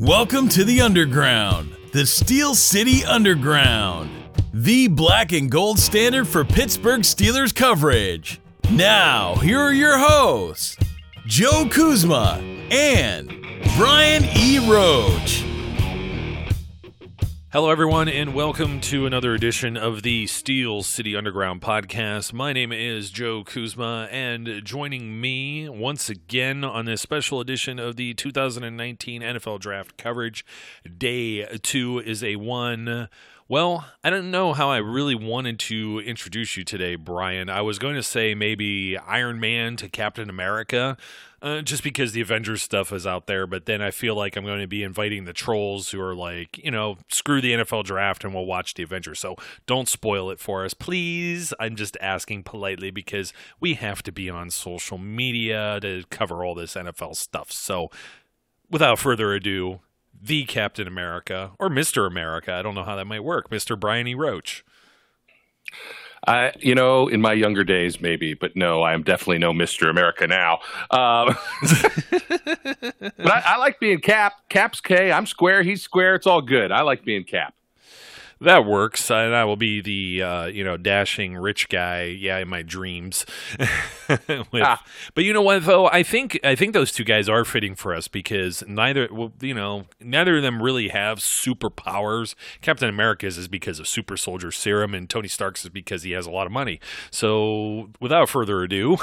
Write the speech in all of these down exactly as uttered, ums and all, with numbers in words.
Welcome to the Underground, the Steel City Underground, the black and gold standard for Pittsburgh Steelers coverage. Now, here are your hosts, Joe Kuzma and Brian E. Roach. Hello, everyone, and welcome to another edition of the Steel City Underground podcast. My name is Joe Kuzma, and joining me once again on this special edition of the two thousand nineteen N F L Draft coverage, day two is a one. Well, I don't know how I really wanted to introduce you today, Brian. I was going to say maybe Iron Man to Captain America, uh, just because the Avengers stuff is out there, but then I feel like I'm going to be inviting the trolls who are like, you know, screw the N F L Draft and we'll watch the Avengers, so don't spoil it for us, please. I'm just asking politely because we have to be on social media to cover all this N F L stuff, so without further ado, the Captain America, or Mister America, I don't know how that might work, Mister Brian E. Roach. I, you know, in my younger days, maybe, but no, I am definitely no Mister America now. Um, but I, I like being Cap. Cap's K. I'm square. He's square. It's all good. I like being Cap. That works, and I will be the uh, you know dashing rich guy, yeah, in my dreams. With, ah. But you know what, though, I think I think those two guys are fitting for us because neither, well, you know, neither of them really have superpowers. Captain America's is because of super soldier serum, and Tony Stark's is because he has a lot of money. So, without further ado,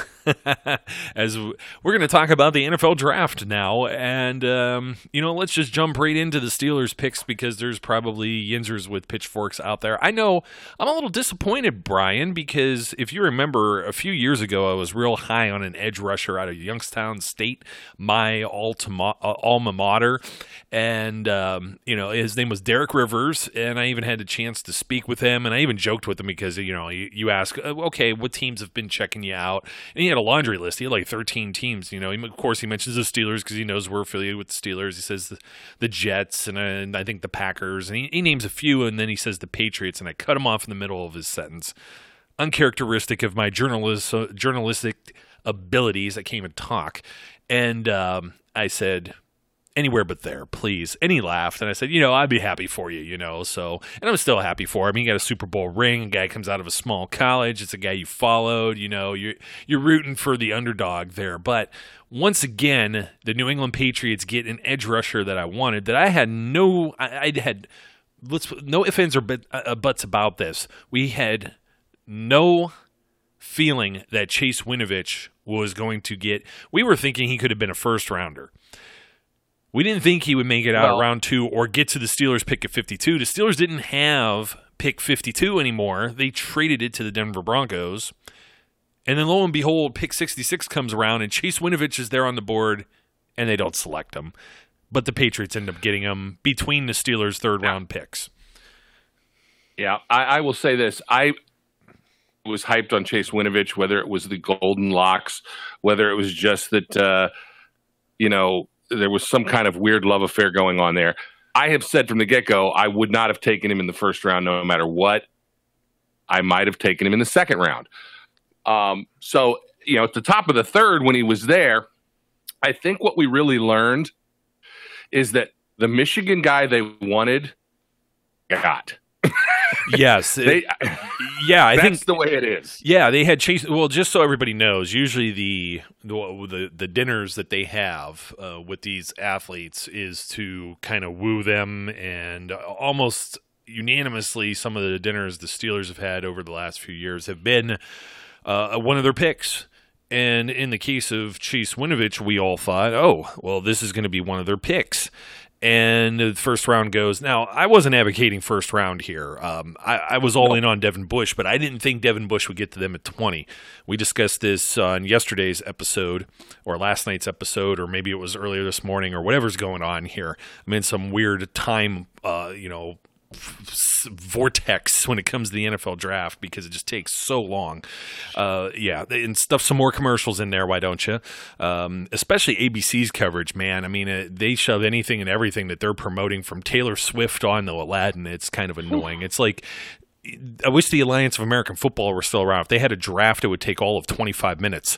as we're going to talk about the N F L Draft now, and um, you know, let's just jump right into the Steelers picks because there's probably yinzers with pitchforks out there. I know I'm a little disappointed, Brian, because if you remember a few years ago, I was real high on an edge rusher out of Youngstown State, my alma, uh, alma mater, and um, you know, his name was Derek Rivers, and I even had a chance to speak with him, and I even joked with him because, you know, you, you ask, okay, what teams have been checking you out? And he had a laundry list. He had like thirteen teams, you know. He, of course, he mentions the Steelers because he knows we're affiliated with the Steelers. He says the, the Jets, and, uh, and I think the Packers, and he, he names a few, and then he says the Patriots, and I cut him off in the middle of his sentence. Uncharacteristic of my journalist, uh, journalistic abilities, I can't even talk. And um, I said, anywhere but there, please. And he laughed, and I said, you know, I'd be happy for you, you know. So, and I'm still happy for him. He got a Super Bowl ring. A guy comes out of a small college. It's a guy you followed. You know, you're you're rooting for the underdog there. But once again, the New England Patriots get an edge rusher that I wanted. That I had no, I, I had. Let's no ifs, ands, or but, uh, buts about this. We had no feeling that Chase Winovich was going to get. We were thinking he could have been a first rounder. We didn't think he would make it out well, of round two or get to the Steelers pick at fifty-two. The Steelers didn't have pick fifty-two anymore. They traded it to the Denver Broncos. And then lo and behold, pick sixty-six comes around, and Chase Winovich is there on the board, and they don't select him. But the Patriots end up getting him between the Steelers' third-round yeah. picks. Yeah, I, I will say this. I was hyped on Chase Winovich, whether it was the golden locks, whether it was just that, uh, you know, there was some kind of weird love affair going on there. I have said from the get-go I would not have taken him in the first round no matter what. I might have taken him in the second round. Um, so, you know, at the top of the third when he was there, I think what we really learned is that the Michigan guy they wanted got. Yes. they, it, yeah, I that's think the way it is. Yeah, they had Chase. Well, just so everybody knows, usually the the, the dinners that they have uh, with these athletes is to kind of woo them, and almost unanimously, some of the dinners the Steelers have had over the last few years have been uh, one of their picks. And in the case of Chase Winovich, we all thought, oh, well, this is going to be one of their picks. And the first round goes. Now, I wasn't advocating first round here. Um, I, I was all in on Devin Bush, but I didn't think Devin Bush would get to them at twenty. We discussed this on yesterday's episode, or last night's episode, or maybe it was earlier this morning, or whatever's going on here. I'm in some weird time, uh, you know, vortex when it comes to the N F L draft because it just takes so long. Uh, yeah, and stuff some more commercials in there, why don't you? Um, especially A B C's coverage, man. I mean, uh, they shove anything and everything that they're promoting from Taylor Swift on to Aladdin. It's kind of annoying. It's like I wish the Alliance of American Football were still around. If they had a draft, it would take all of twenty-five minutes,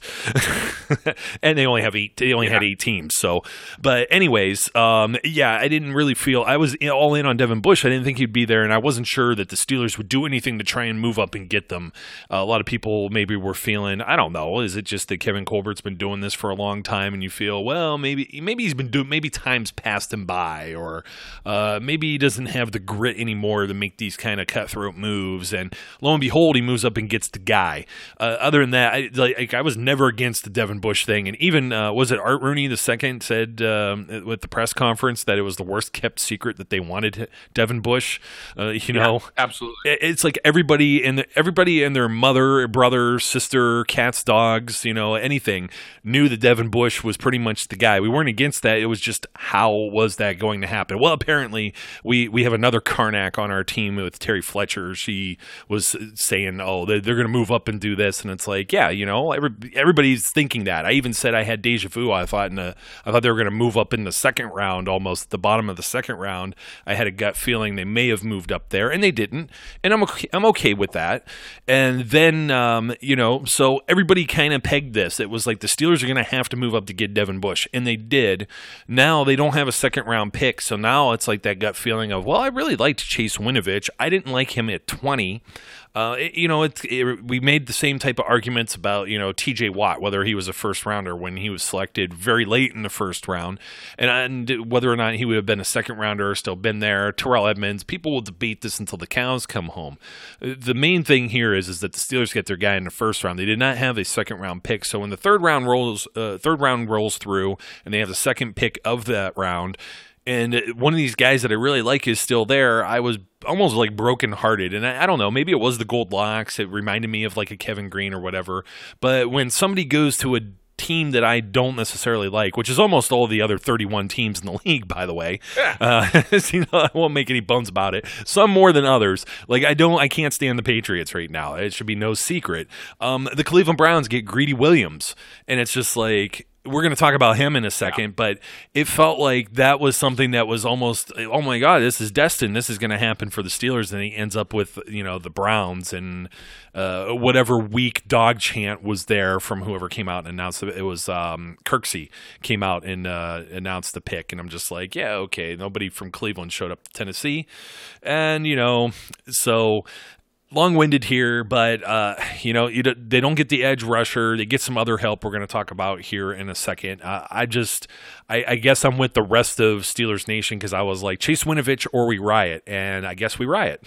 and they only have eight. They only yeah. had eight teams. So, but anyways, um, yeah, I didn't really feel I was all in on Devin Bush. I didn't think he'd be there, and I wasn't sure that the Steelers would do anything to try and move up and get them. Uh, a lot of people maybe were feeling, I don't know, is it just that Kevin Colbert's been doing this for a long time, and you feel, well, maybe maybe he's been doing, maybe time's passed him by, or uh, maybe he doesn't have the grit anymore to make these kind of cutthroat moves. Moves and lo and behold, he moves up and gets the guy. Uh, other than that, I, like I was never against the Devin Bush thing, and even uh, was it Art Rooney the second said um, with the press conference that it was the worst kept secret that they wanted Devin Bush. Uh, you yeah, know, absolutely. It, it's like everybody and the, everybody and their mother, brother, sister, cats, dogs, you know, anything knew that Devin Bush was pretty much the guy. We weren't against that. It was just how was that going to happen? Well, apparently we we have another Karnak on our team with Terry Fletcher. She was saying, oh, they're, they're going to move up and do this. And it's like, yeah, you know, every, everybody's thinking that. I even said I had deja vu. I thought in the, I thought they were going to move up in the second round, almost the bottom of the second round. I had a gut feeling they may have moved up there, and they didn't. And I'm okay, I'm okay with that. And then, um, you know, so everybody kind of pegged this. It was like the Steelers are going to have to move up to get Devin Bush. And they did. Now they don't have a second round pick. So now it's like that gut feeling of, well, I really liked Chase Winovich. I didn't like him at twenty. Uh, it, you know, it, it, we made the same type of arguments about, you know, T J Watt, whether he was a first rounder when he was selected very late in the first round, and, and whether or not he would have been a second rounder or still been there. Terrell Edmonds, people will debate this until the cows come home. The main thing here is, is that the Steelers get their guy in the first round. They did not have a second round pick. So when the third round rolls, uh, third round rolls through and they have the second pick of that round, and one of these guys that I really like is still there, I was almost like brokenhearted. And I, I don't know, maybe it was the gold locks. It reminded me of like a Kevin Green or whatever. But when somebody goes to a team that I don't necessarily like, which is almost all the other thirty-one teams in the league, by the way, yeah. uh, you know, I won't make any bones about it. Some more than others. Like I don't, I can't stand the Patriots right now. It should be no secret. Um, the Cleveland Browns get Greedy Williams, and it's just like, we're going to talk about him in a second, yeah. but it felt like that was something that was almost, oh my God, this is destined. This is going to happen for the Steelers. And he ends up with, you know, the Browns, and uh, whatever weak dog chant was there from whoever came out and announced it. It was um, Kirksey came out and uh, announced the pick. And I'm just like, yeah, okay. Nobody from Cleveland showed up to Tennessee. And, you know, so long-winded here, but uh, you know, you, they don't get the edge rusher. They get some other help we're going to talk about here in a second. Uh, I just, I, I guess I'm with the rest of Steelers Nation because I was like, Chase Winovich or we riot, and I guess we riot.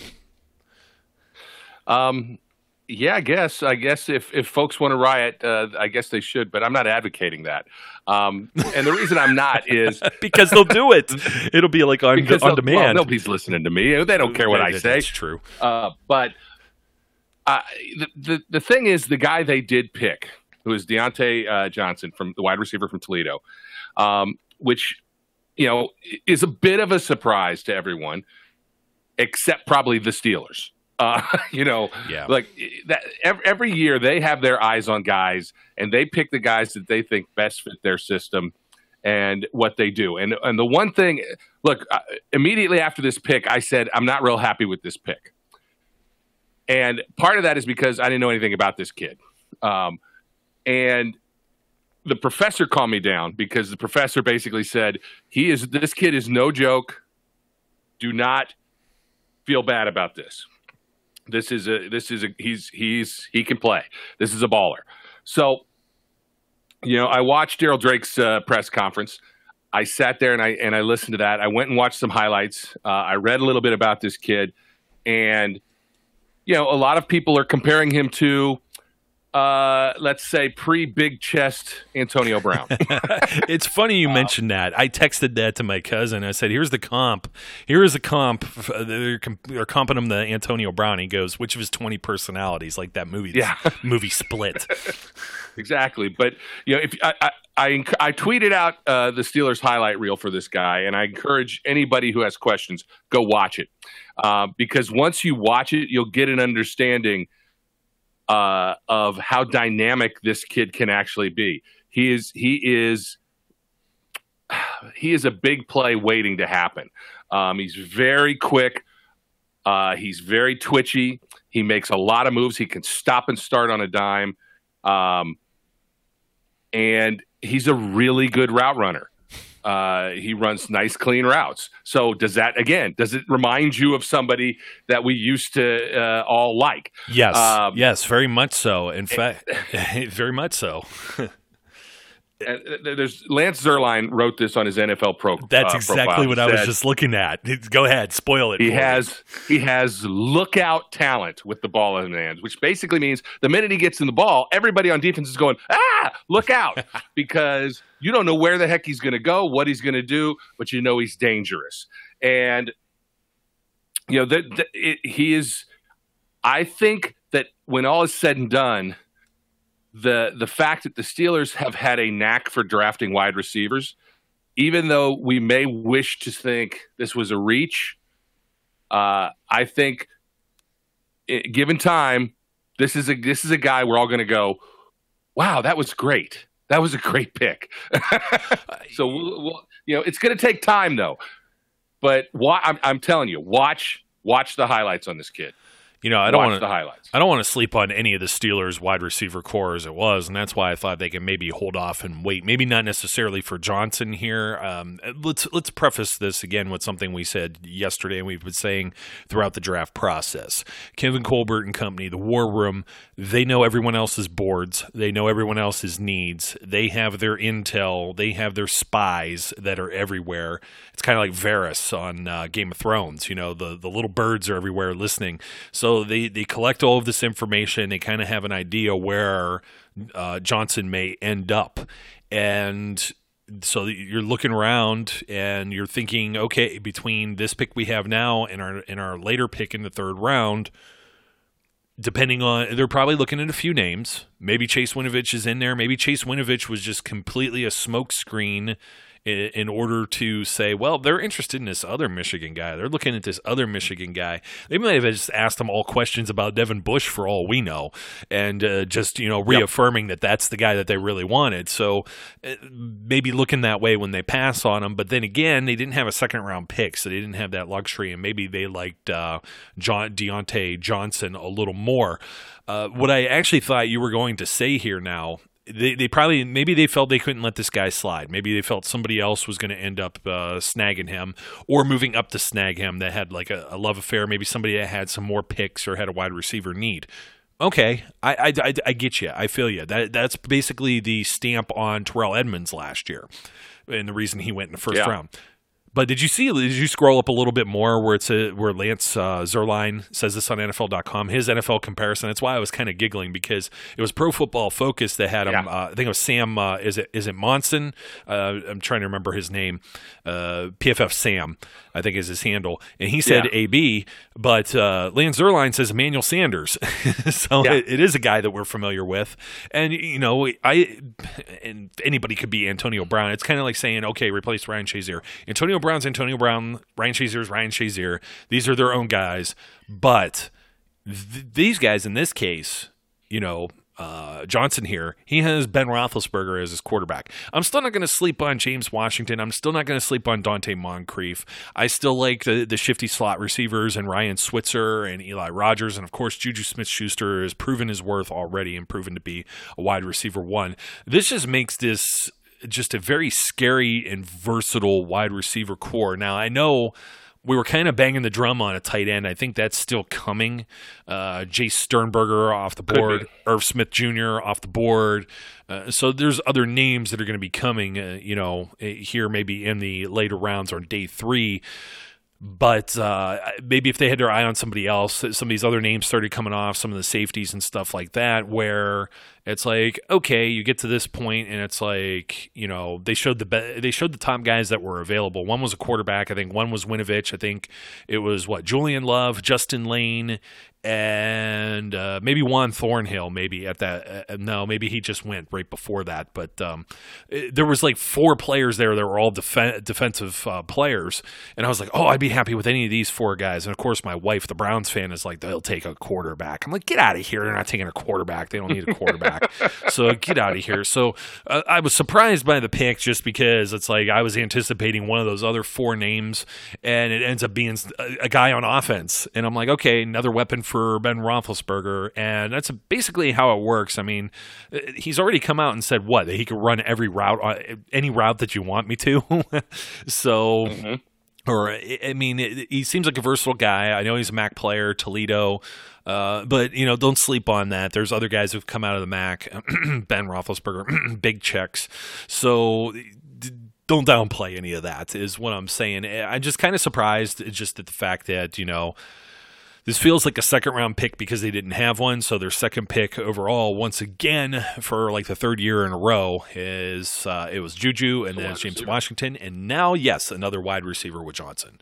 Um, yeah, I guess. I guess if if folks want to riot, uh, I guess they should, but I'm not advocating that. Um, and the reason I'm not is because they'll do it. It'll be like on, on demand. Well, nobody's listening to me. They don't care what I say. That's true. Uh, but. Uh, the, the the thing is, the guy they did pick, who is Deontay uh, Johnson, from the wide receiver from Toledo, um, which, you know, is a bit of a surprise to everyone, except probably the Steelers. Uh, you know, yeah. like that every, every year they have their eyes on guys, and they pick the guys that they think best fit their system and what they do. And and the one thing, look, uh, immediately after this pick, I said, I'm not real happy with this pick. And part of that is because I didn't know anything about this kid. Um, and the professor calmed me down because the professor basically said, he is, this kid is no joke. Do not feel bad about this. This is a, this is a, he's, he's, he can play. This is a baller. So, you know, I watched Daryl Drake's uh, press conference. I sat there and I, and I listened to that. I went and watched some highlights. Uh, I read a little bit about this kid, and you know, a lot of people are comparing him to, uh, let's say, pre-big chest Antonio Brown. It's funny you uh, mentioned that. I texted that to my cousin. I said, here's the comp. Here is the comp. They're, they're comping him to Antonio Brown. He goes, which of his twenty personalities, like that movie, yeah. movie Split. Exactly. But, you know, if I, I, I, I tweeted out uh, the Steelers highlight reel for this guy, and I encourage anybody who has questions, go watch it. Uh, because once you watch it, you'll get an understanding uh, of how dynamic this kid can actually be. He is he is he is a big play waiting to happen. Um, he's very quick. Uh, he's very twitchy. He makes a lot of moves. He can stop and start on a dime. Um, and he's a really good route runner. Uh, he runs nice, clean routes. So does that, again, does it remind you of somebody that we used to uh, all like? Yes. Um, yes, very much so. In fact, very much so. And there's Lance Zierlein wrote this on his N F L pro. That's uh, exactly profile. what I was just looking at. Go ahead, spoil it. He for has me. he has lookout talent with the ball in his hands, which basically means the minute he gets in the ball, everybody on defense is going, ah, look out, because you don't know where the heck he's going to go, what he's going to do, but you know he's dangerous. And you know that, that it, he is. I think that when all is said and done, the the fact that the Steelers have had a knack for drafting wide receivers, even though we may wish to think this was a reach, uh, I think, it, given time, this is a this is a guy we're all going to go, wow, that was great. That was a great pick. So we'll, we'll, you know, it's going to take time though. But wa- I'm, I'm telling you, watch watch the highlights on this kid. You know, I don't Watch want the highlights. I don't want to sleep on any of the Steelers' wide receiver core as it was, and that's why I thought they can maybe hold off and wait. Maybe not necessarily for Johnson here. Um, let's let's preface this again with something we said yesterday, and we've been saying throughout the draft process. Kevin Colbert and company, the War Room, they know everyone else's boards. They know everyone else's needs. They have their intel. They have their spies that are everywhere. It's kind of like Varys on uh, Game of Thrones. You know, the, the little birds are everywhere listening. So they, they collect all of this information. They kind of have an idea where uh, Johnson may end up. And so you're looking around and you're thinking, okay, between this pick we have now and our, and our later pick in the third round, depending on, they're probably looking at a few names. Maybe Chase Winovich is in there. Maybe Chase Winovich was just completely a smokescreen in order to say, well, they're interested in this other Michigan guy. They're looking at this other Michigan guy. They might have just asked him all questions about Devin Bush for all we know, and uh, just, you know, reaffirming yep. that that's the guy that they really wanted. So uh, maybe looking that way when they pass on him. But then again, they didn't have a second round pick, so they didn't have that luxury, and maybe they liked uh, John Deontay Johnson a little more. Uh, what I actually thought you were going to say here now, They they probably, maybe they felt they couldn't let this guy slide. Maybe they felt somebody else was going to end up uh, snagging him or moving up to snag him that had like a, a love affair. Maybe somebody that had some more picks or had a wide receiver need. Okay, I, I, I, I get you. I feel you. That That's basically the stamp on Terrell Edmonds last year and the reason he went in the first yeah. round. But did you see, did you scroll up a little bit more where it's a, where Lance uh, Zierlein says this on N F L dot com, his N F L comparison? That's why I was kind of giggling, because it was Pro Football Focus that had him, yeah. uh, I think it was Sam, uh, is it is it Monson? Uh, I'm trying to remember his name. Uh, P F F Sam, I think is his handle. And he said yeah. A B, but uh, Lance Zierlein says Emmanuel Sanders. So yeah. it, it is a guy that we're familiar with. And, you know, I and anybody could be Antonio Brown. It's kind of like saying, okay, replace Ryan Shazier. Antonio Brown's Antonio Brown, Ryan Shazier's Ryan Shazier. These are their own guys. But th- these guys in this case, you know, uh, Johnson here, he has Ben Roethlisberger as his quarterback. I'm still not going to sleep on James Washington. I'm still not going to sleep on Dante Moncrief. I still like the, the shifty slot receivers and Ryan Switzer and Eli Rogers. And, of course, Juju Smith-Schuster has proven his worth already and proven to be a wide receiver one. This just makes this just a very scary and versatile wide receiver core. Now, I know we were kind of banging the drum on a tight end. I think that's still coming. Uh, Jace Sternberger off the board, Irv Smith Junior off the board. Uh, so there's other names that are going to be coming, uh, you know, here maybe in the later rounds or day three. But uh, maybe if they had their eye on somebody else, some of these other names started coming off, some of the safeties and stuff like that, where it's like, okay, you get to this point and it's like, you know, they showed the be- they showed the top guys that were available. One was a quarterback, I think. One was Winovich. I think it was what Julian Love, Justin Lane, and uh, maybe Juan Thornhill. Maybe at that, uh, no, maybe he just went right before that. But um, it, there was like four players there that were all def- defensive uh, players, and I was like, oh, I'd be happy with any of these four guys. And of course, my wife, the Browns fan, is like, they'll take a quarterback. I'm like, get out of here! They're not taking a quarterback. They don't need a quarterback. back. So get out of here. So uh, I was surprised by the pick just because it's like I was anticipating one of those other four names, and it ends up being a, a guy on offense. And I'm like, okay, another weapon for Ben Roethlisberger. And that's basically how it works. I mean, he's already come out and said what? That he could run every route, any route that you want me to. so... Mm-hmm. Or, I mean, it, he seems like a versatile guy. I know he's a M A C player, Toledo. Uh, but, you know, don't sleep on that. There's other guys who've come out of the M A C, Ben Roethlisberger, big checks. So don't downplay any of that is what I'm saying. I'm just kind of surprised just at the fact that, you know, this feels like a second-round pick because they didn't have one, so their second pick overall, once again, for like the third year in a row, is uh, it was Juju, and then it's James receiver. Washington, and now, yes, another wide receiver with Johnson.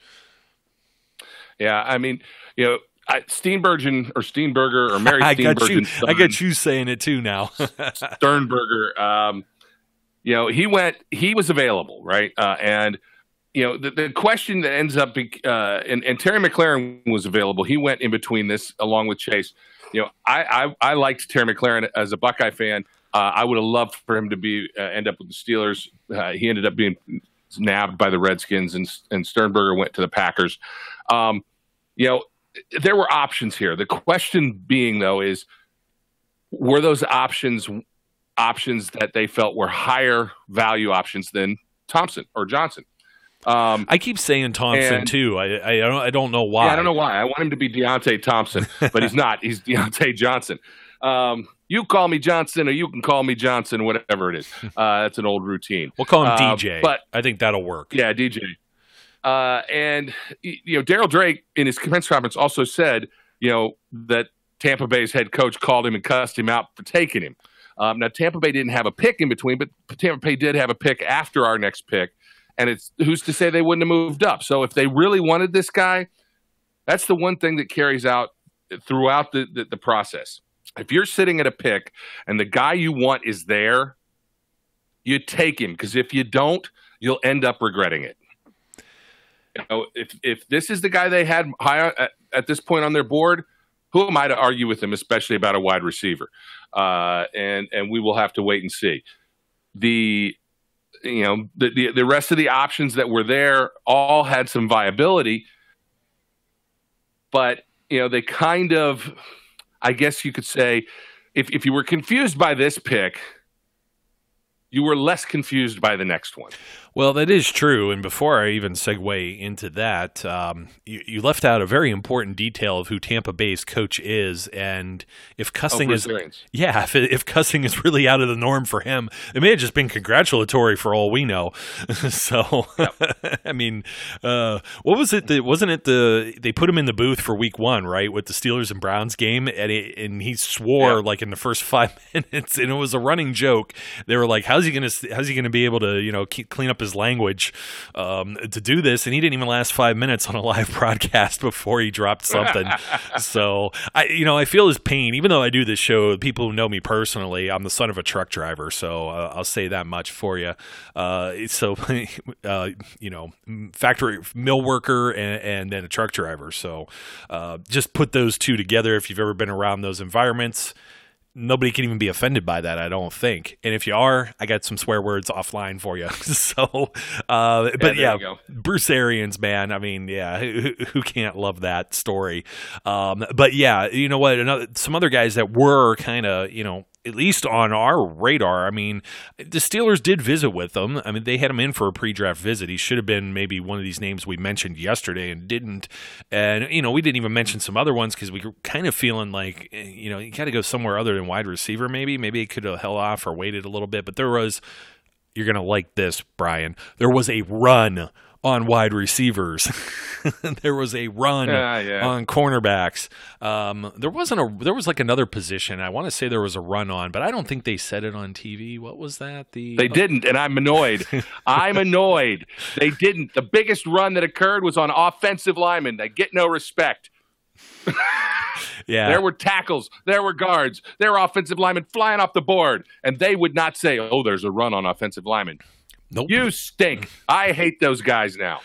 Yeah, I mean, you know, I, Steenbergen or Steenberger or Mary I Steenbergen. Got you, I got you saying it too now. Sternberger, um, you know, he went, he was available, right? Uh, and You know, the, the question that ends up, uh, and, and Terry McLaurin was available. He went in between this along with Chase. You know, I I, I liked Terry McLaurin as a Buckeye fan. Uh, I would have loved for him to be uh, end up with the Steelers. Uh, he ended up being nabbed by the Redskins, and, and Sternberger went to the Packers. Um, you know, there were options here. The question being, though, is were those options options that they felt were higher value options than Thompson or Johnson? Um, I keep saying Thompson and, too. I, I don't I don't know why. Yeah, I don't know why. I want him to be Deontay Thompson, but he's not. He's Deontay Johnson. Um, you call me Johnson, or you can call me Johnson, whatever it is. Uh, that's an old routine. We'll call him uh, D J. But I think that'll work. Yeah, D J. Uh, and you know, Daryl Drake in his press conference also said, you know, that Tampa Bay's head coach called him and cussed him out for taking him. Um, now Tampa Bay didn't have a pick in between, but Tampa Bay did have a pick after our next pick. And it's who's to say they wouldn't have moved up. So if they really wanted this guy, that's the one thing that carries out throughout the, the, the process. If you're sitting at a pick and the guy you want is there, you take him. Because if you don't, you'll end up regretting it. You know, if if this is the guy they had high at, at this point on their board, who am I to argue with him, especially about a wide receiver? Uh, and and we will have to wait and see. The You know, the, the the rest of the options that were there all had some viability, but, you know, they kind of, I guess you could say, if, if you were confused by this pick, you were less confused by the next one. Well, that is true. And before I even segue into that, um, you, you left out a very important detail of who Tampa Bay's coach is. And if cussing oh, is, Arians. yeah, if, if cussing is really out of the norm for him, it may have just been congratulatory for all we know. so, yep. I mean, uh, what was it that, wasn't it the, they put him in the booth for week one, right? With the Steelers and Browns game. And, it, and he swore yep. like in the first five minutes, and it was a running joke. They were like, how's he going to, how's he going to be able to, you know, keep, clean up his language um, to do this, and he didn't even last five minutes on a live broadcast before he dropped something. So I, you know, I feel his pain. Even though I do this show, people who know me personally, I'm the son of a truck driver, so uh, I'll say that much for you. Uh, so, uh, you know, factory mill worker and, and then a truck driver. So uh, just put those two together. If you've ever been around those environments, nobody can even be offended by that, I don't think. And if you are, I got some swear words offline for you. so, uh, but yeah, yeah Bruce Arians, man. I mean, yeah, who, who can't love that story? Um, but yeah, you know what? Another, some other guys that were kind of, you know, at least on our radar. I mean, the Steelers did visit with them. I mean, they had him in for a pre-draft visit. He should have been maybe one of these names we mentioned yesterday and didn't. And, you know, we didn't even mention some other ones because we were kind of feeling like, you know, you got to go somewhere other than wide receiver maybe. Maybe it could have held off or waited a little bit. But there was, you're going to like this, Brian, there was a run on wide receivers. There was a run uh, yeah. on cornerbacks. Um, there wasn't a. There was like another position. I want to say there was a run on, but I don't think they said it on T V. What was that? The they didn't, and I'm annoyed. I'm annoyed. They didn't. The biggest run that occurred was on offensive linemen. They get no respect. Yeah, there were tackles, there were guards, there were offensive linemen flying off the board, and they would not say, "Oh, there's a run on offensive linemen." Nope. You stink. I hate those guys now.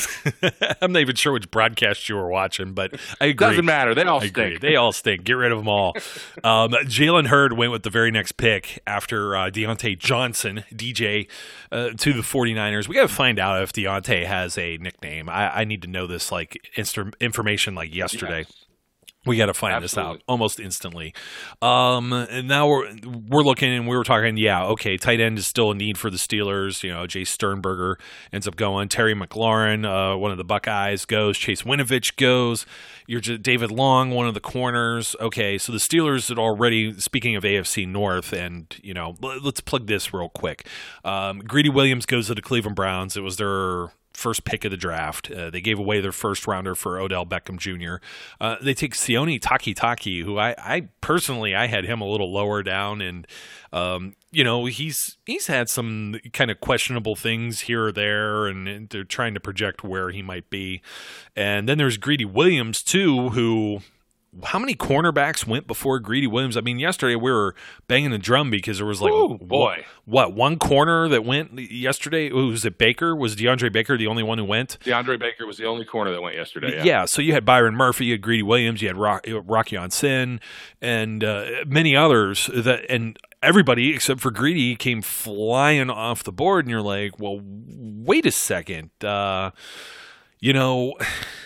I'm not even sure which broadcast you were watching, but I agree. Doesn't matter. They all I stink. agree. They all stink. Get rid of them all. um, Jalen Hurd went with the very next pick after uh, Deontay Johnson, D J, uh, to the 49ers. We got to find out if Deontay has a nickname. I, I need to know this like inst- information like yesterday. Yes. We got to find Absolutely. this out almost instantly. Um, and now we're we're looking, and we were talking. Yeah, okay, tight end is still a need for the Steelers. You know, Jay Sternberger ends up going. Terry McLaurin, uh, one of the Buckeyes, goes. Chase Winovich goes. You're just David Long, one of the corners. Okay, so the Steelers had already. Speaking of A F C North, and you know, let's plug this real quick. Um, Greedy Williams goes to the Cleveland Browns. It was their first pick of the draft. Uh, they gave away their first rounder for Odell Beckham Junior Uh, they take Sione Takitaki, who I, I personally I had him a little lower down, and um, you know he's he's had some kind of questionable things here or there, and, and they're trying to project where he might be. And then there's Greedy Williams too, who. How many cornerbacks went before Greedy Williams? I mean, yesterday we were banging the drum because there was like, Ooh, boy, what, what one corner that went yesterday? Ooh, was it Baker? Was DeAndre Baker the only one who went? DeAndre Baker was the only corner that went yesterday. Yeah, yeah so you had Byron Murphy, you had Greedy Williams, you had Rock, Rocky Sin, and uh, many others that and. Everybody except for Greedy came flying off the board, and you're like, well, wait a second. Uh, you know,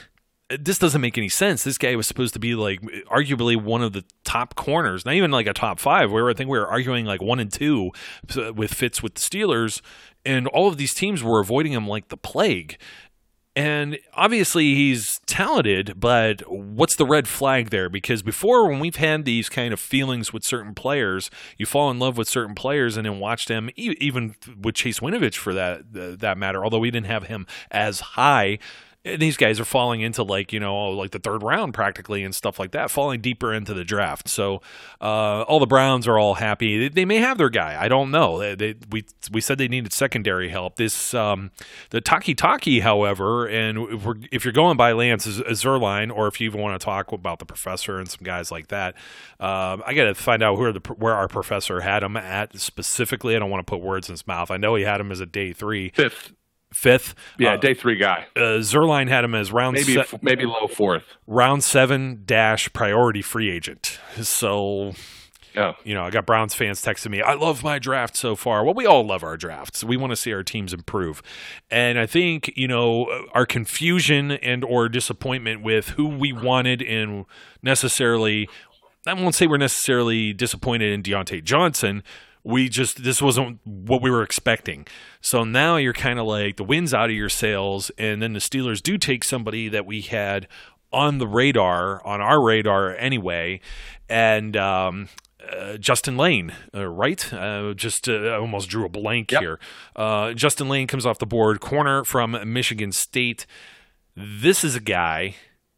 this doesn't make any sense. This guy was supposed to be like arguably one of the top corners, not even like a top five. We were, I think we were arguing like one and two with Fitz with the Steelers, and all of these teams were avoiding him like the plague. And obviously he's talented, but what's the red flag there? Because before, when we've had these kind of feelings with certain players, you fall in love with certain players and then watch them, even with Chase Winovich for that that matter, although we didn't have him as high. These guys are falling into like, you know, like the third round practically and stuff like that, falling deeper into the draft. So uh, all the Browns are all happy. They, they may have their guy. I don't know. They, they, we we said they needed secondary help. This um, the Taki Taki, however, and if, we're, if you're going by Lance Zierlein, or if you even want to talk about the professor and some guys like that, uh, I got to find out where the where our professor had him at specifically. I don't want to put words in his mouth. I know he had him as a day three. Fifth. Fifth, yeah, uh, day three guy. Uh, Zierlein had him as round maybe se- maybe low fourth, round seven dash priority free agent. So, oh. you know, I got Browns fans texting me, "I love my draft so far." Well, we all love our drafts. We want to see our teams improve, and I think you know our confusion and or disappointment with who we wanted and necessarily. I won't say we're necessarily disappointed in Deontay Johnson. We just, this wasn't what we were expecting. So now you're kind of like the wind's out of your sails, and then the Steelers do take somebody that we had on the radar, on our radar anyway, and um, uh, Justin Lane, uh, right? Uh, just uh, I almost drew a blank yep. here. Uh, Justin Lane comes off the board, corner from Michigan State. This is a guy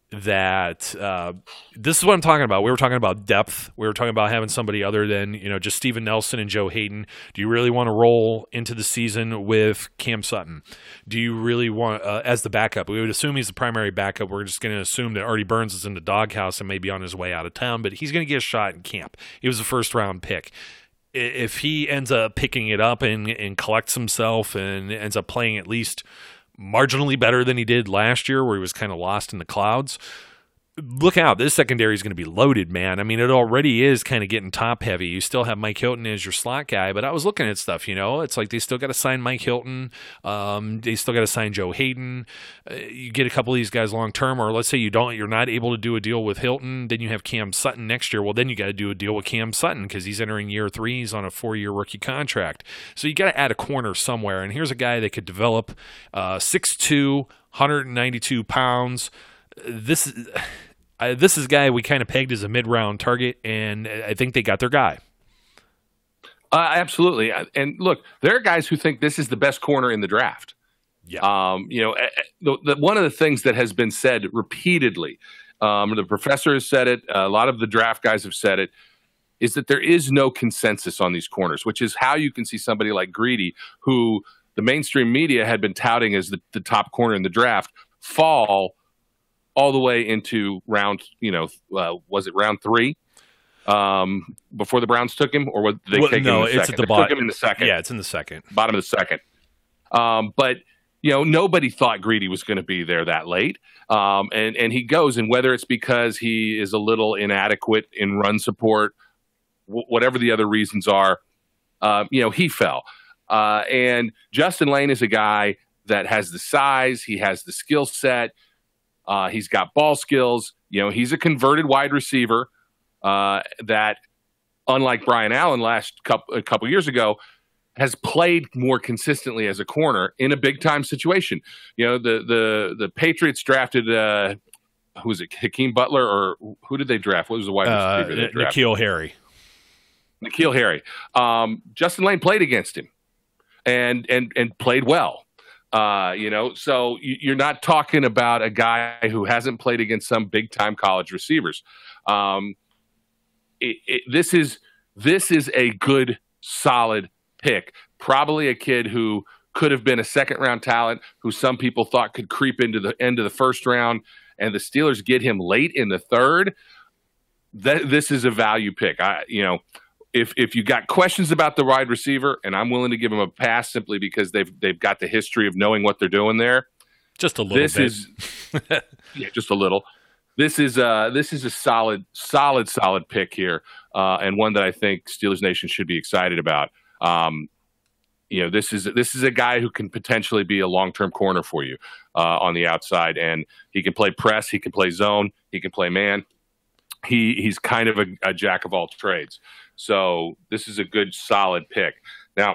that uh, this is what I'm talking about. We were talking about depth. We were talking about having somebody other than, you know, just Steven Nelson and Joe Hayden. Do you really want to roll into the season with Cam Sutton? Do you really want, uh, as the backup? We would assume he's the primary backup. We're just going to assume that Artie Burns is in the doghouse and maybe on his way out of town, but he's going to get a shot in camp. He was a first round pick. If he ends up picking it up and, and collects himself and ends up playing at least marginally better than he did last year, where he was kind of lost in the clouds, look out. This secondary is going to be loaded, man. I mean, it already is kind of getting top heavy. You still have Mike Hilton as your slot guy, but I was looking at stuff, you know, it's like they still got to sign Mike Hilton. Um, they still got to sign Joe Hayden. Uh, you get a couple of these guys long term, or let's say you don't, you're not able to do a deal with Hilton. Then you have Cam Sutton next year. Well, then you got to do a deal with Cam Sutton because he's entering year three. He's on a four year rookie contract. So you got to add a corner somewhere. And here's a guy that could develop uh, six two, one hundred ninety-two pounds. This is. Uh, this is a guy we kind of pegged as a mid-round target, and I think they got their guy. Uh, absolutely. And look, there are guys who think this is the best corner in the draft. Yeah. Um, you know, the, the, one of the things that has been said repeatedly, um, the professor has said it, a lot of the draft guys have said it, is that there is no consensus on these corners, which is how you can see somebody like Greedy, who the mainstream media had been touting as the, the top corner in the draft, fall all the way into round, you know, uh, was it round three um, before the Browns took him, or did they well, take no, him in the it's second? at the they bottom. took him in the second. Yeah, it's in the second. Bottom of the second. Um, but you know, nobody thought Greedy was going to be there that late. Um, and, and he goes, and whether it's because he is a little inadequate in run support, w- whatever the other reasons are, uh, you know, he fell. Uh, and Justin Layne is a guy that has the size, he has the skill set, uh, he's got ball skills. You know, he's a converted wide receiver uh, that, unlike Brian Allen last couple, a couple years ago, has played more consistently as a corner in a big time situation. You know, the the the Patriots drafted uh, who was it, Hakeem Butler, or who did they draft? What was the wide receiver uh, they drafted? N'Keal Harry. N'Keal Harry. Um, Justin Layne played against him and and and played well. Uh, you know, so you're not talking about a guy who hasn't played against some big time college receivers. Um, it, it, this is this is a good, solid pick. Probably a kid who could have been a second round talent, who some people thought could creep into the end of the first round, and the Steelers get him late in the third. That this is a value pick. I, you know, if if you got questions about the wide receiver, and I'm willing to give him a pass simply because they've they've got the history of knowing what they're doing there. Just a little this bit. Is, yeah, just a little. This is uh this is a solid, solid, solid pick here, uh, and one that I think Steelers Nation should be excited about. Um, you know, this is this is a guy who can potentially be a long-term corner for you uh, on the outside, and he can play press, he can play zone, he can play man. He he's kind of a, a jack of all trades. So this is a good, solid pick. Now,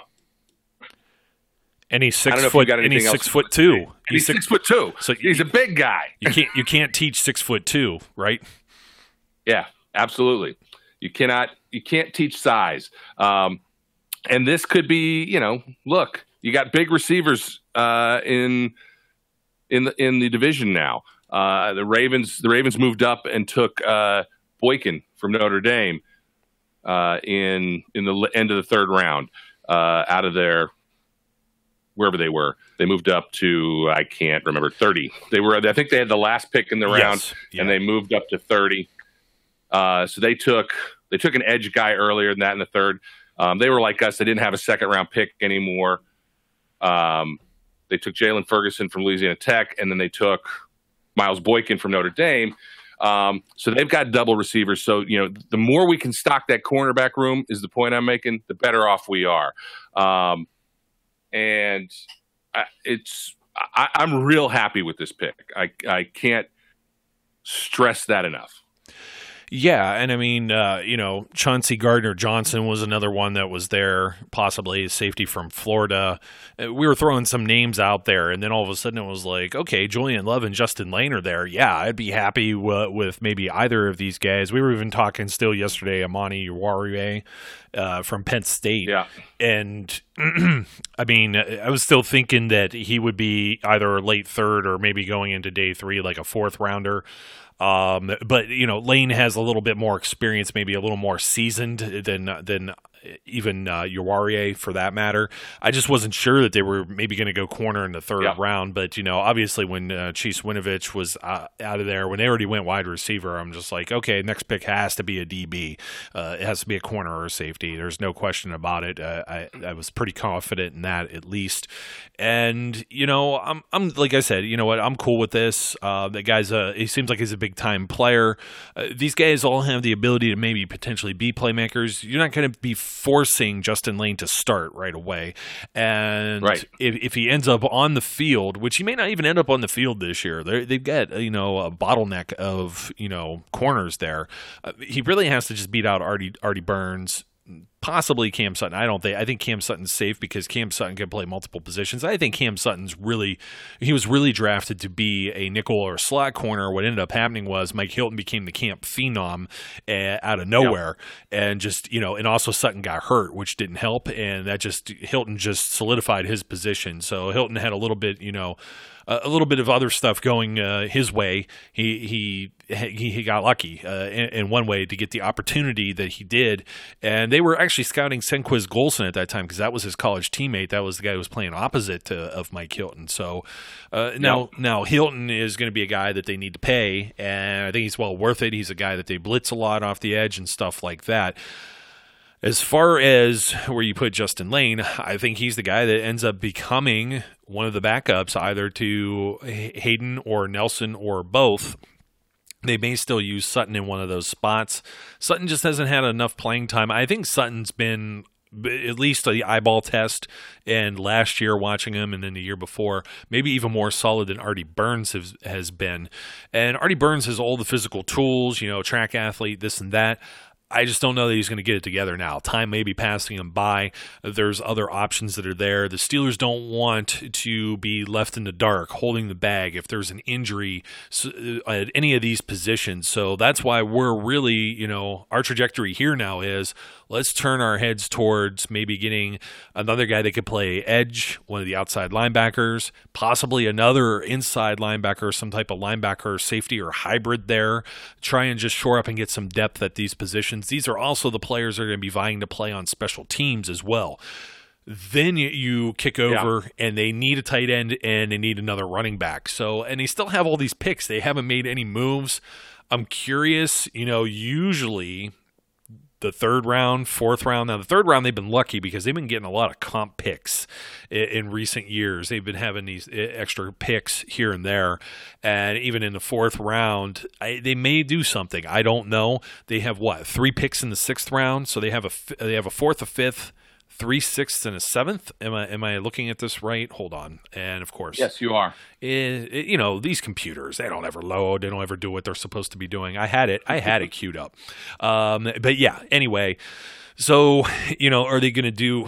and he's six foot. And he's six foot two. He's six, six foot two. So he's a big guy. You can't you can't teach six foot two, right? Yeah, absolutely. You cannot. You can't teach size. Um, And this could be, you know, look, you got big receivers uh, in in the in the division now. Uh, the Ravens, the Ravens moved up and took uh, Boykin from Notre Dame uh, in in the end of the third round uh, out of their wherever they were. They moved up to I can't remember thirty. They were I think they had the last pick in the round, yes, yeah. and they moved up to thirty. Uh, so they took they took an edge guy earlier than that in the third. Um, they were like us. They didn't have a second-round pick anymore. Um, they took Jalen Ferguson from Louisiana Tech, and then they took Miles Boykin from Notre Dame. Um, so they've got double receivers. So, you know, the more we can stock that cornerback room is the point I'm making, the better off we are. Um, and I, it's I, I'm real happy with this pick. I, I can't stress that enough. Yeah, and I mean, uh, you know, Chauncey Gardner-Johnson was another one that was there, possibly a safety from Florida. We were throwing some names out there, and then all of a sudden it was like, okay, Julian Love and Justin Layne are there. Yeah, I'd be happy w- with maybe either of these guys. We were even talking still yesterday, Amani Uwariye uh, from Penn State. Yeah. And, I mean, I was still thinking that he would be either late third or maybe going into day three, like a fourth rounder. Um, but you know, Layne has a little bit more experience, maybe a little more seasoned than than even uh, Uwariye for that matter. I just wasn't sure that they were maybe going to go corner in the third yep. round. But you know, obviously when uh, Chase Winovich was uh, out of there, when they already went wide receiver, I'm just like, okay, next pick has to be a D B. Uh, it has to be a corner or a safety. There's no question about it. Uh, I I was pretty confident in that at least. And you know, I'm I'm like I said, you know what, I'm cool with this. Uh, the guy's a he seems like he's a big time player. Uh, these guys all have the ability to maybe potentially be playmakers. You're not going to be forcing Justin Layne to start right away. And right. if, if he ends up on the field, which he may not even end up on the field this year, they've got, you know, a bottleneck of, you know, corners there. Uh, he really has to just beat out Artie, Artie Burns, possibly Cam Sutton. I don't think. I think Cam Sutton's safe because Cam Sutton can play multiple positions. I think Cam Sutton's really, he was really drafted to be a nickel or slot corner. What ended up happening was Mike Hilton became the camp phenom uh, out of nowhere, yep. and just you know, and also Sutton got hurt, which didn't help, and that just Hilton just solidified his position. So Hilton had a little bit, you know. A little bit of other stuff going uh, his way. He he he, he got lucky uh, in, in one way to get the opportunity that he did. And they were actually scouting Senquiz Golson at that time because that was his college teammate. That was the guy who was playing opposite to, of Mike Hilton. So uh, now yep. now Hilton is going to be a guy that they need to pay, and I think he's well worth it. He's a guy that they blitz a lot off the edge and stuff like that. As far as where you put Justin Lane, I think he's the guy that ends up becoming one of the backups either to Hayden or Nelson or both. They may still use Sutton in one of those spots. Sutton just hasn't had enough playing time. I think Sutton's been at least the eyeball test, and last year watching him and then the year before, maybe even more solid than Artie Burns has, has been. And Artie Burns has all the physical tools, you know, track athlete, this and that. I just don't know that he's going to get it together now. Time may be passing him by. There's other options that are there. The Steelers don't want to be left in the dark holding the bag if there's an injury at any of these positions. So that's why we're really, you know, our trajectory here now is let's turn our heads towards maybe getting another guy that could play edge, one of the outside linebackers, possibly another inside linebacker, some type of linebacker, safety, or hybrid there. Try and just shore up and get some depth at these positions. These are also the players that are going to be vying to play on special teams as well. Then you, you kick over, yeah. and they need a tight end, and they need another running back. So, and they still have all these picks. They haven't made any moves. I'm curious, you know, usually the third round, fourth round. Now, the third round, they've been lucky because they've been getting a lot of comp picks in, in recent years. They've been having these extra picks here and there. And even in the fourth round, I, they may do something. I don't know. They have, what, three picks in the sixth round? So they have a, they have a fourth, a fifth, three sixths, and a seventh. Am I am I looking at this right? Hold on. And of course, yes, you are. It, it, you know, these computers, they don't ever load. They don't ever do what they're supposed to be doing. I had it. I had it queued up. Um, but yeah. Anyway, so you know, are they going to do?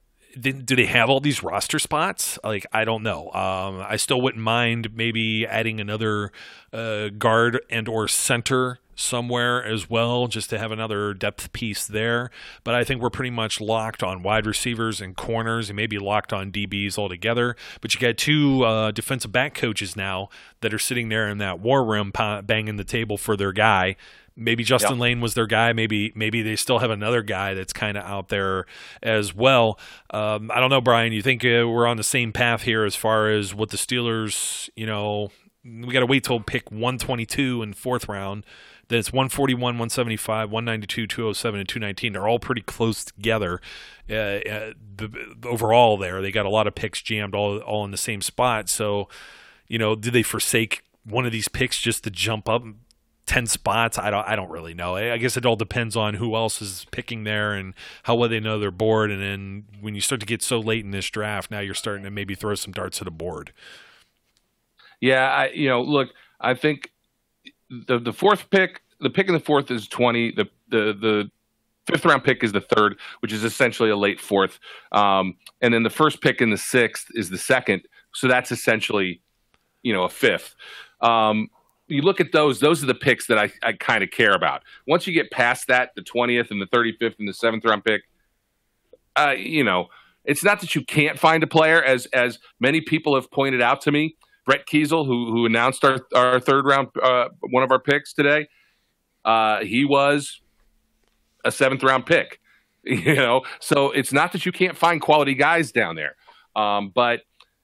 Do they have all these roster spots? Like, I don't know. Um, I still wouldn't mind maybe adding another uh, guard and or center somewhere as well, just to have another depth piece there. But I think we're pretty much locked on wide receivers and corners, and maybe locked on D Bs altogether. But you got two uh, defensive back coaches now that are sitting there in that war room banging the table for their guy. Maybe Justin yep. Lane was their guy. Maybe maybe they still have another guy that's kind of out there as well. Um, I don't know, Brian. You think uh, we're on the same path here as far as what the Steelers, you know, we got to wait till pick one twenty-two in fourth round. Then it's one forty-one, one seventy-five, one ninety-two, two oh seven, and two nineteen. They're all pretty close together. Uh, uh, the, overall there, they got a lot of picks jammed all all in the same spot. So, you know, did they forsake one of these picks just to jump up ten spots? I don't I don't really know. I guess it all depends on who else is picking there and how well they know their board. And then when you start to get so late in this draft, now you're starting to maybe throw some darts at the board. Yeah, I, you know, look, I think the the fourth pick, the pick in the fourth is twenty. The the the fifth round pick is the third, which is essentially a late fourth. Um, and then the first pick in the sixth is the second. So that's essentially, you know, a fifth. Um, You look at those, those are the picks that I, I kind of care about. Once you get past that, the twentieth and the thirty-fifth and the seventh round pick, uh, you know, it's not that you can't find a player, as as many people have pointed out to me. Brett Kiesel, who who announced our, our third round, uh, one of our picks today, uh, he was a seventh round pick. You know, so it's not that you can't find quality guys down there, um, but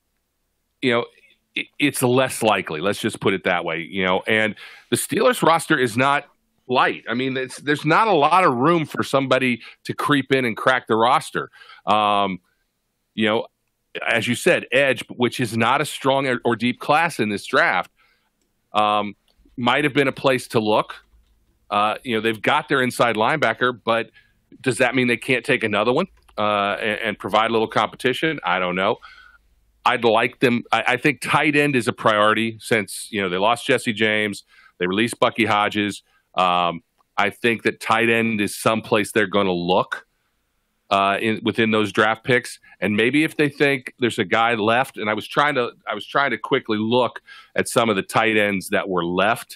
you know, it's less likely. Let's just put it that way, you know, and the Steelers roster is not light. I mean, it's, there's not a lot of room for somebody to creep in and crack the roster. Um, you know, as you said, edge, which is not a strong or, or deep class in this draft, um, might have been a place to look. Uh, you know, they've got their inside linebacker, but does that mean they can't take another one uh, and, and provide a little competition? I don't know. I'd like them. I, I think tight end is a priority since, you know, they lost Jesse James. They released Bucky Hodges. Um, I think that tight end is someplace they're going to look uh, in, within those draft picks. And maybe if they think there's a guy left, and I was trying to, I was trying to quickly look at some of the tight ends that were left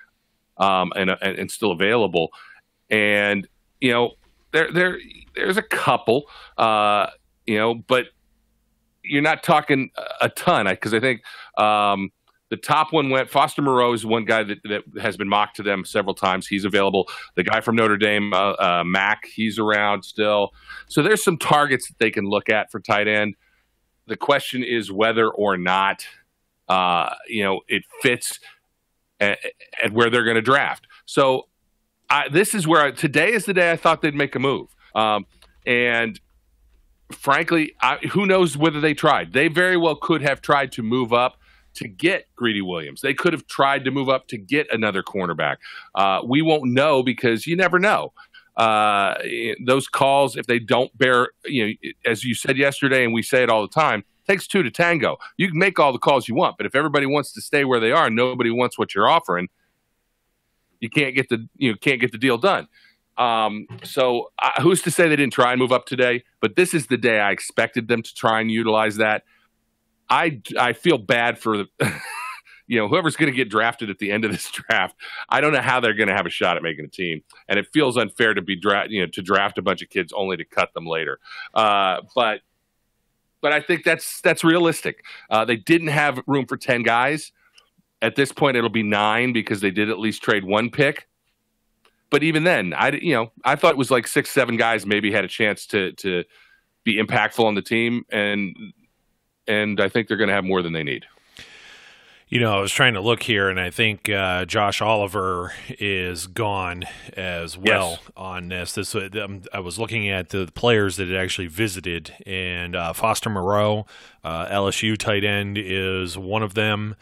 um, and, and and still available. And, you know, there there there's a couple, uh, you know, but you're not talking a ton, because I think um, the top one went. Foster Moreau is one guy that, that has been mocked to them several times. He's available. The guy from Notre Dame, uh, uh, Mack, he's around still. So there's some targets that they can look at for tight end. The question is whether or not uh, you know it fits at, at where they're going to draft. So I, this is where I, today is the day I thought they'd make a move. Um, and frankly, I, who knows whether they tried? They very well could have tried to move up to get Greedy Williams. They could have tried to move up to get another cornerback. Uh, we won't know because you never know. Uh, those calls, if they don't bear, you know, as you said yesterday, and we say it all the time, it takes two to tango. You can make all the calls you want, but if everybody wants to stay where they are and nobody wants what you're offering, you can't get the you know can't get the deal done. Um, so uh, who's to say they didn't try and move up today? But this is the day I expected them to try and utilize that. I I feel bad for the. You know, whoever's going to get drafted at the end of this draft, I don't know how they're going to have a shot at making a team, and it feels unfair to be draft, you know, to draft a bunch of kids only to cut them later. Uh, but, but I think that's that's realistic. Uh, they didn't have room for ten guys. At this point, it'll be nine because they did at least trade one pick. But even then, I you know I thought it was like six, seven guys maybe had a chance to to be impactful on the team, and and I think they're going to have more than they need. You know, I was trying to look here, and I think uh, Josh Oliver is gone as well yes. on this. This um, I was looking at the players that had actually visited, and uh, Foster Moreau, uh, L S U tight end, is one of them.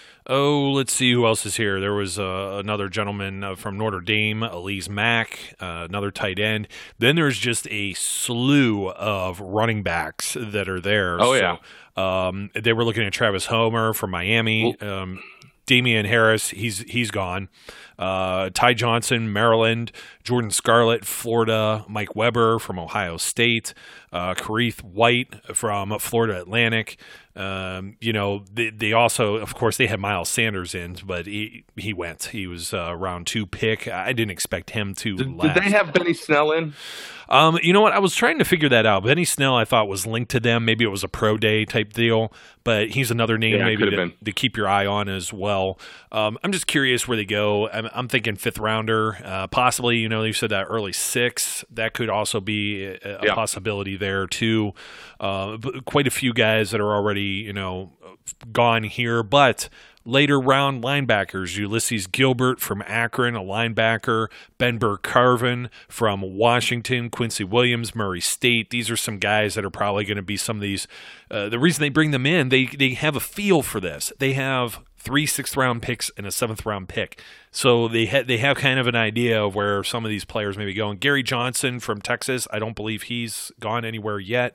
Oh, let's see who else is here. There was uh, another gentleman uh, from Notre Dame, Elise Mack, uh, another tight end. Then there's just a slew of running backs that are there. Oh, so, yeah. Um, they were looking at Travis Homer from Miami. Um, Damian Harris, he's he's gone. Uh, Ty Johnson, Maryland. Jordan Scarlett, Florida. Mike Weber from Ohio State. Uh, Kareth White from Florida Atlantic. Um, you know, they, they also, of course, they had Miles Sanders in, but he he went. He was a uh, round two pick. I didn't expect him to Did, last. did they have Benny Snell in? Um, you know what? I was trying to figure that out. Benny Snell, I thought, was linked to them. Maybe it was a pro day type deal, but he's another name yeah, maybe to, to keep your eye on as well. Um, I'm just curious where they go. I'm, I'm thinking fifth rounder, uh, possibly. You know, you said that early six. That could also be a, a yeah. possibility there too. Uh, but quite a few guys that are already, you know, gone here, but. Later round linebackers, Ulysses Gilbert from Akron, a linebacker, Ben Burr-Carvin from Washington, Quincy Williams, Murray State. These are some guys that are probably going to be some of these. Uh, the reason they bring them in, they they have a feel for this. They have three sixth-round picks and a seventh-round pick. So they, ha- they have kind of an idea of where some of these players may be going. Gary Johnson from Texas, I don't believe he's gone anywhere yet.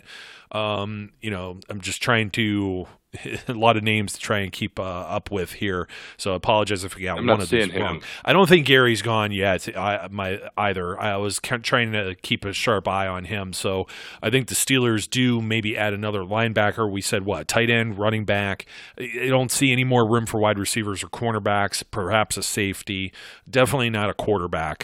Um, you know, I'm just trying to – a lot of names to try and keep uh, up with here, so I apologize if we got I'm one not of these seeing wrong. him. I don't think Gary's gone yet. I, my either. I was trying to keep a sharp eye on him, so I think the Steelers do maybe add another linebacker. We said what tight end, running back. I don't see any more room for wide receivers or cornerbacks. Perhaps a safety. Definitely not a quarterback.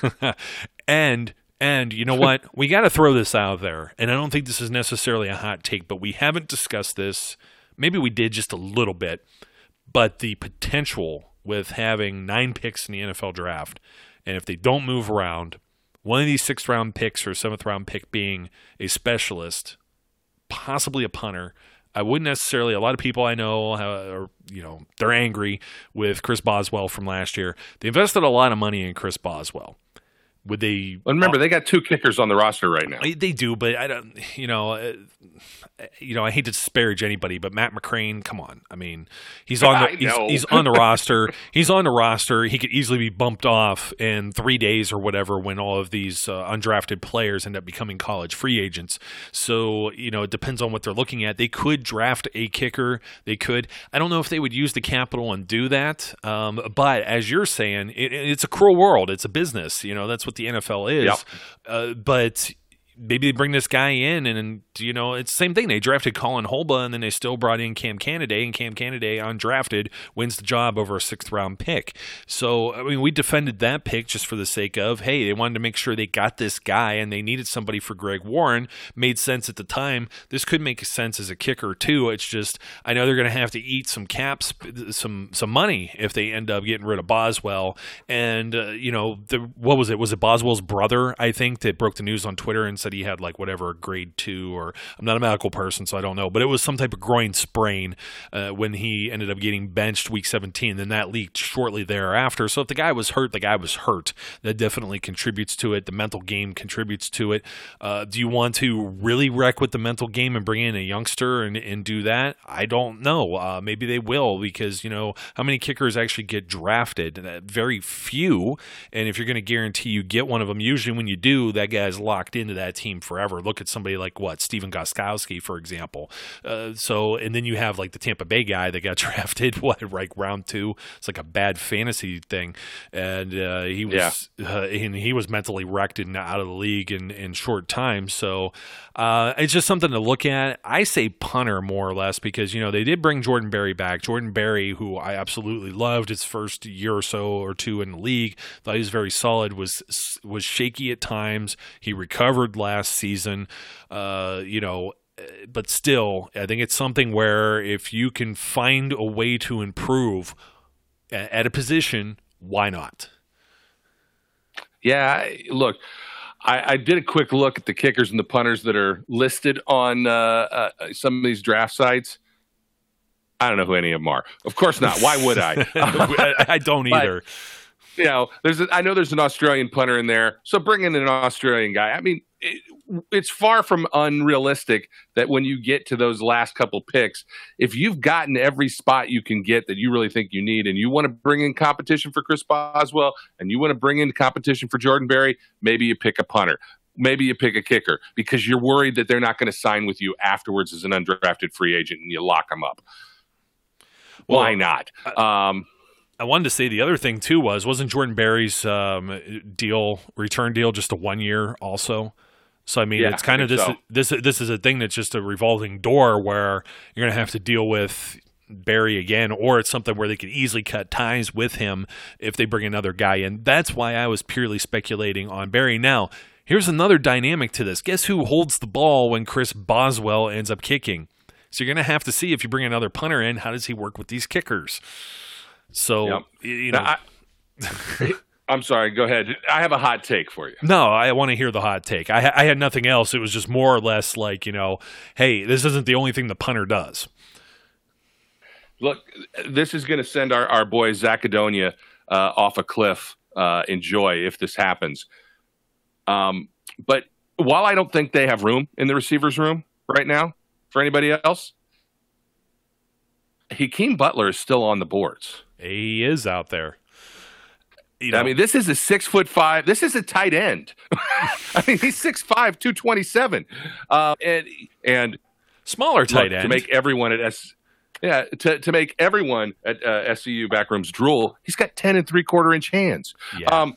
and. And you know what? We got to throw this out there. And I don't think this is necessarily a hot take, but we haven't discussed this. Maybe we did just a little bit. But the potential with having nine picks in the N F L draft, and if they don't move around, one of these sixth-round picks or seventh-round pick being a specialist, possibly a punter, I wouldn't necessarily – a lot of people I know, are, you know, they're angry with Chris Boswell from last year. They invested a lot of money in Chris Boswell. Would they? Well, remember, they got two kickers on the roster right now. They do, but I don't. You know, uh, you know, I hate to disparage anybody, but Matt McCrane, come on. I mean, he's on the he's, he's on the roster. He's on the roster. He could easily be bumped off in three days or whatever when all of these uh, undrafted players end up becoming college free agents. So you know, it depends on what they're looking at. They could draft a kicker. They could. I don't know if they would use the capital and do that. Um, but as you're saying, it, it's a cruel world. It's a business. You know, that's what the N F L is, yep. uh, but maybe they bring this guy in and, and, you know, it's the same thing. They drafted Colin Holba, and then they still brought in Cam Canady, and Cam Canady, undrafted, wins the job over a sixth-round pick. So, I mean, we defended that pick just for the sake of, hey, they wanted to make sure they got this guy, and they needed somebody for Greg Warren. Made sense at the time. This could make sense as a kicker, too. It's just, I know they're going to have to eat some caps, some some money if they end up getting rid of Boswell. And, uh, you know, the, what was it? Was it Boswell's brother, I think, that broke the news on Twitter and said he had like whatever grade two, or I'm not a medical person, so I don't know, but it was some type of groin sprain uh, when he ended up getting benched week seventeen. Then that leaked shortly thereafter. So if the guy was hurt, the guy was hurt. That definitely contributes to it. The mental game contributes to it. Uh, do you want to really wreck with the mental game and bring in a youngster and, and do that? I don't know. Uh, maybe they will, because, you know, how many kickers actually get drafted? Uh, very few. And if you're going to guarantee you get one of them, usually when you do, that guy's locked into that team forever. Look at somebody like, what, Steven Gostkowski, for example. Uh, so, and then you have like the Tampa Bay guy that got drafted, what, like round two? It's like a bad fantasy thing. And uh, he was yeah. uh, and he was mentally wrecked and out of the league in, in short time. So uh, it's just something to look at. I say punter more or less, because, you know, they did bring Jordan Berry back. Jordan Berry, who I absolutely loved his first year or so or two in the league, thought he was very solid, was was shaky at times. He recovered last season, uh, you know, but still, I think it's something where if you can find a way to improve at a position, why not? Yeah, look, I, I did a quick look at the kickers and the punters that are listed on uh, uh, some of these draft sites. I don't know who any of them are. Of course not. Why would I? I don't either. But, you know, there's a, I know there's an Australian punter in there, so bring in an Australian guy. I mean, it, it's far from unrealistic that when you get to those last couple picks, if you've gotten every spot you can get that you really think you need, and you want to bring in competition for Chris Boswell, and you want to bring in competition for Jordan Berry, maybe you pick a punter. Maybe you pick a kicker, because you're worried that they're not going to sign with you afterwards as an undrafted free agent, and you lock them up. Well, why not? Um, I wanted to say the other thing too was, wasn't Jordan Berry's um, deal, return deal, just a one year also? So I mean, yeah, it's kind of this, so. this. This is a thing that's just a revolving door where you're going to have to deal with Berry again, or it's something where they could easily cut ties with him if they bring another guy in. That's why I was purely speculating on Berry. Now, here's another dynamic to this. Guess who holds the ball when Chris Boswell ends up kicking? So you're going to have to see, if you bring another punter in, how does he work with these kickers? So, yep. you know. Now, I, I'm sorry, go ahead. I have a hot take for you. No, I want to hear the hot take. I, I had nothing else. It was just more or less like, you know, hey, this isn't the only thing the punter does. Look, this is going to send our, our boy Zachadonia uh, off a cliff uh, in joy if this happens. Um, but while I don't think they have room in the receivers room right now for anybody else, Hakeem Butler is still on the boards. He is out there. You know, I mean, this is a six foot five. This is a tight end. I mean, he's six five, two twenty-seven, uh, and and smaller tight look, end to make everyone at S. Yeah, to to make everyone at uh, S C U backrooms drool. He's got ten and three quarter inch hands. Yeah. Um,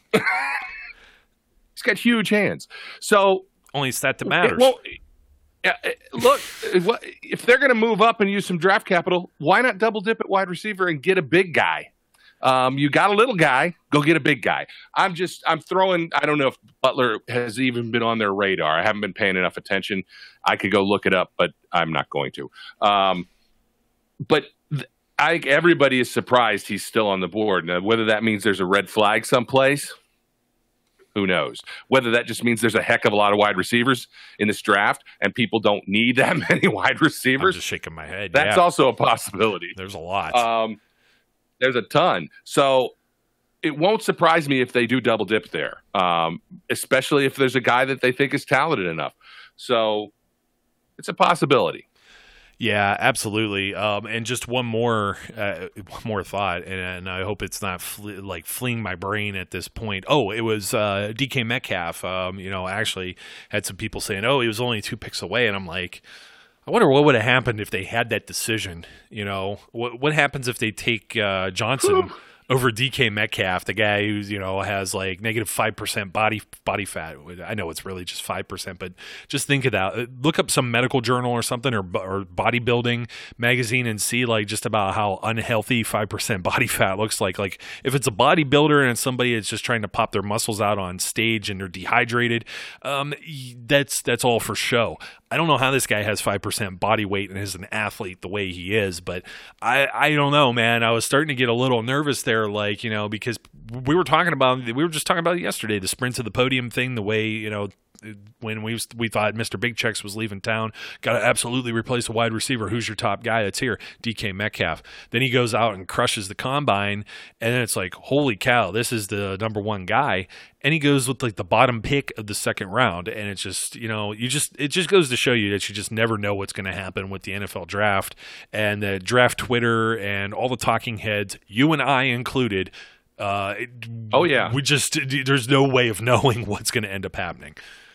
he's got huge hands. So only stat that matters. Well, yeah, look, if they're going to move up and use some draft capital, why not double dip at wide receiver and get a big guy? Um, you got a little guy, go get a big guy. I'm just, I'm throwing, I don't know if Butler has even been on their radar. I haven't been paying enough attention. I could go look it up, but I'm not going to. Um, but th- I think everybody is surprised he's still on the board. Now, whether that means there's a red flag someplace, who knows? Whether that just means there's a heck of a lot of wide receivers in this draft and people don't need that many wide receivers. I'm just shaking my head. That's yeah. also a possibility. There's a lot. Um, there's a ton. So it won't surprise me if they do double dip there, um, especially if there's a guy that they think is talented enough. So it's a possibility. Yeah, absolutely. Um, and just one more, uh, one more thought, and, and I hope it's not fle- like fleeing my brain at this point. Oh, it was uh, D K Metcalf. Um, you know, I actually had some people saying, "Oh, he was only two picks away," and I'm like, I wonder what would have happened if they had that decision. You know, what what happens if they take uh, Johnson over D K Metcalf, the guy who's, you know, has like negative five percent body body fat. I know it's really just five percent, but just think of that. Look up some medical journal or something, or or bodybuilding magazine, and see like just about how unhealthy five percent body fat looks like. Like if it's a bodybuilder and it's somebody that's just trying to pop their muscles out on stage and they're dehydrated, um, that's that's all for show. I don't know how this guy has five percent body weight and is an athlete the way he is, but I, I don't know, man. I was starting to get a little nervous there, like, you know, because we were talking about, we were just talking about it yesterday, the sprint to the podium thing, the way, you know, when we was, we thought Mister Big Checks was leaving town, got to absolutely replace a wide receiver. Who's your top guy that's here? D K Metcalf. Then he goes out and crushes the combine, and then it's like, holy cow, this is the number one guy. And he goes with like the bottom pick of the second round, and it's just, you know, you just it just goes to show you that you just never know what's going to happen with the N F L draft and the draft Twitter and all the talking heads, you and I included. Uh, oh yeah, we just there's no way of knowing what's going to end up happening.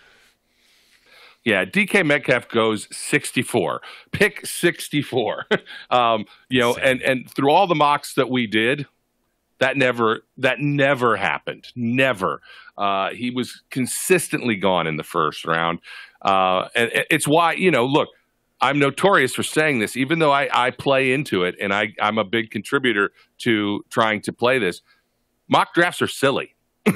Yeah, D K Metcalf goes sixty-four, pick sixty-four. um, you know, Same. and and through all the mocks that we did, that never that never happened. Never. Uh, he was consistently gone in the first round, uh, and it's why, you know, look, I'm notorious for saying this, even though I, I play into it, and I, I'm a big contributor to trying to play this. Mock drafts are silly.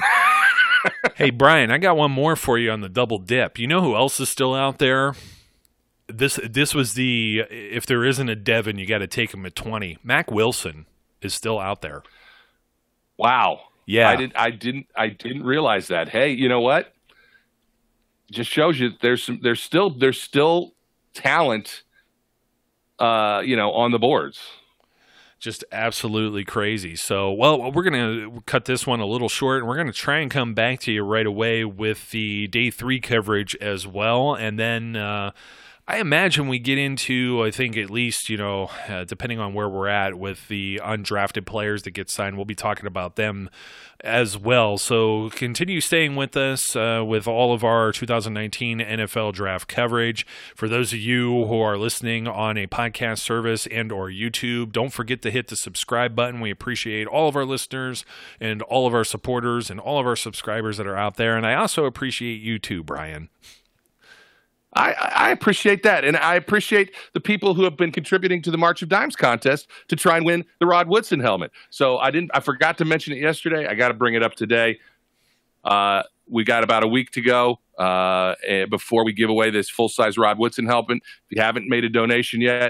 Hey, Brian, I got one more for you on the double dip. You know who else is still out there? This this was the, if there isn't a Devin, you got to take him at twenty. Mac Wilson is still out there. Wow. Yeah. I, did, I, didn't, I didn't realize that. Hey, you know what? Just shows you there's some, there's still there's still talent, uh, you know, on the boards. Just absolutely crazy. So, well, we're going to cut this one a little short, and we're going to try and come back to you right away with the day three coverage as well. And then uh, I imagine we get into, I think at least, you know, uh, depending on where we're at with the undrafted players that get signed, we'll be talking about them as well. So continue staying with us uh, with all of our two thousand nineteen N F L draft coverage. For those of you who are listening on a podcast service and or YouTube, don't forget to hit the subscribe button. We appreciate all of our listeners and all of our supporters and all of our subscribers that are out there. And I also appreciate you too, Brian. I, I appreciate that, and I appreciate the people who have been contributing to the March of Dimes contest to try and win the Rod Woodson helmet. So I didn't, I forgot to mention it yesterday. I got to bring it up today. Uh, we got about a week to go uh, before we give away this full-size Rod Woodson helmet. If you haven't made a donation yet,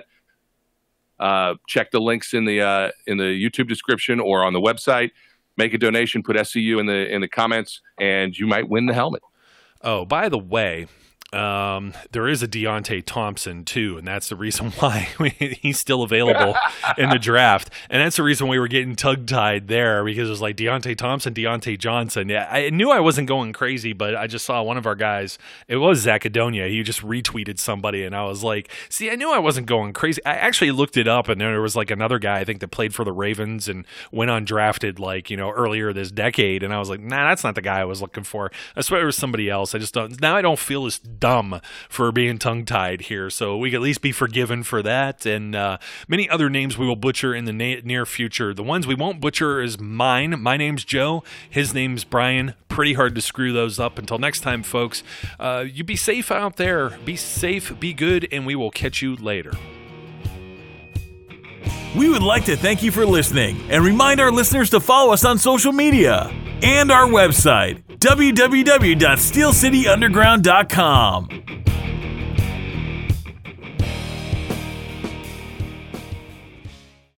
uh, check the links in the uh, in the YouTube description or on the website. Make a donation. Put S C U in the in the comments, and you might win the helmet. Oh, by the way. Um, there is a Deontay Thompson too, and that's the reason why we, he's still available in the draft. And that's the reason we were getting tongue-tied there, because it was like Deontay Thompson, Deontay Johnson. Yeah, I knew I wasn't going crazy, but I just saw one of our guys. It was Zach Adonia. He just retweeted somebody, and I was like, see, I knew I wasn't going crazy. I actually looked it up, and there was like another guy, I think, that played for the Ravens and went undrafted like, you know, earlier this decade. And I was like, nah, that's not the guy I was looking for. I swear it was somebody else. I just don't, now I don't feel as dumb for being tongue-tied here, so we can at least be forgiven for that, and uh, many other names we will butcher in the na- near future. The ones we won't butcher is mine. My name's Joe. His name's Brian. Pretty hard to screw those up. Until next time, folks, uh, you be safe out there. Be safe, be good, and we will catch you later. We would like to thank you for listening and remind our listeners to follow us on social media and our website, w w w dot steel city underground dot com.